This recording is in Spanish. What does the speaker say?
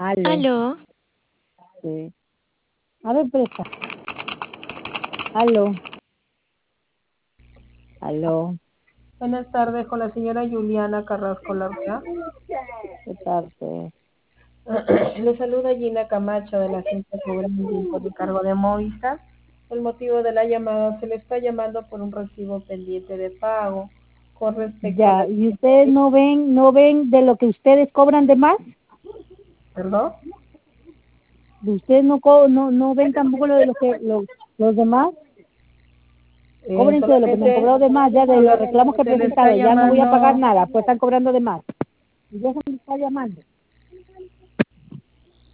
Aló, Aló, sí. A ver, presta. Aló, aló. Buenas tardes con la señora Juliana Carrasco Larrea. ¿Qué parte? Le saluda Gina Camacho de la agencia Cobranding por encargo de Movistar. El motivo de la llamada, se le está llamando por un recibo pendiente de pago con respecto a la... Ya, ¿y ustedes no ven de lo que ustedes cobran de más? ¿Perdón? ¿Ustedes no ven tampoco lo de los demás? Cóbrense de lo que me han Solamente cobrado de más, ya de los reclamos que he se le está presentado. Ya no voy a pagar llamando. nada, pues están cobrando de más. Y ya se me está llamando.